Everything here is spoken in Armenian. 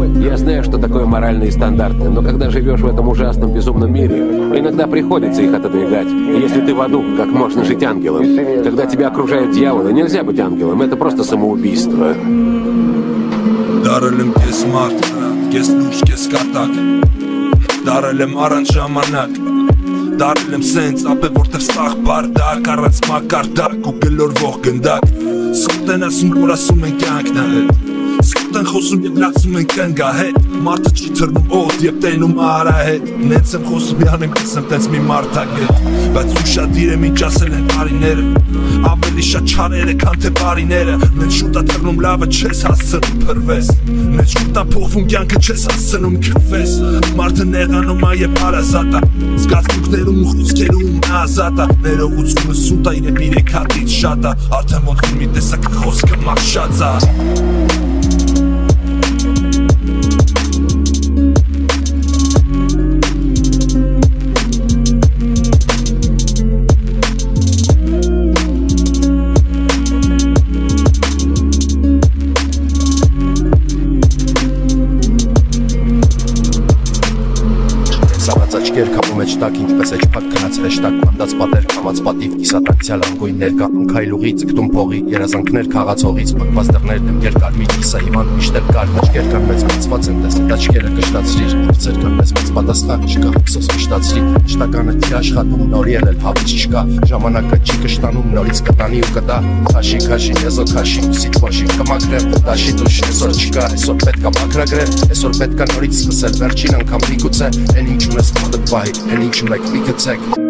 Я знаю, что такое моральные стандарты, но когда живешь в этом ужасном, безумном мире, иногда приходится их отодвигать. Если ты в аду, как можно жить ангелом? Когда тебя окружают дьяволы, нельзя быть ангелом, это просто самоубийство. Դարել եմ կես մարդ, կես լուր, կես կատակ Դարել եմ առանց ժամանակ Դարել եմ սենց, ապե որտև ստաղ բարդակ Առանց մակարդակ ու գլորվող գնդակ Սոտ են ասում, որ ասում են կյանքն է հետ Սոտ են խոսում և լացում են կնգա հետ Մարդը չի թրնում օդ և տենում արա հետ Նենց եմ խոսում յանեմ կես եմ տենց մի մարդագետ Բայց ուշադիր եմ ինչ ասել են տարիները Ավելի շատ չարերը քան թե բարիները Նենց շուտ ա թռնում լավը չես հասցնում փրվես Նենց շուտ ա փոխվում կյանքը չես հասցնում քրվես Մարդը նեղանում ա և հարազատ ա Զգացմունքներում ու խոսքերում ազատ ա Ներողությունը սուտ ա իրեպ իրեք հատից շատ ա Արդեն ոնց մի տեսակ խոսքը մաշած ա Երկապում էջ տակ, ինչպես էջ պակ կնաց հեշտակ Անդած պատեր, կամած պատիվ, կիսատակցյալ անգույններ կա Ընքայլուղի, ձգտում փողի, երազանքներ քաղացողից Պակված դեղներ դեմ երկար մի կիսա հիվանդ միշտ էլ կար Աչկեր կան մեծ մացված են տեսնիտ աչկերը կշտացրիր Հրցեր կան մեծ մեծ պատասխան չկա, հպսոս միշտացրի Շտականը չի աշխատում, նորի էլ հավից չկա Ժամանակը չի կշտանում, նորից կտանի ու կտա Քաշի, քաշի, եզո քաշի, ուսիչ փոշի կմակրեմ Դաշի դուշ, այսօր չկա, այսօր պետք է մակրագրել Այսօր պետք է նորից սկսել, վերջին անգամ լիգուցե Են ինչ ունես մոդը Վայ, են ինչ ունեք մի գծեք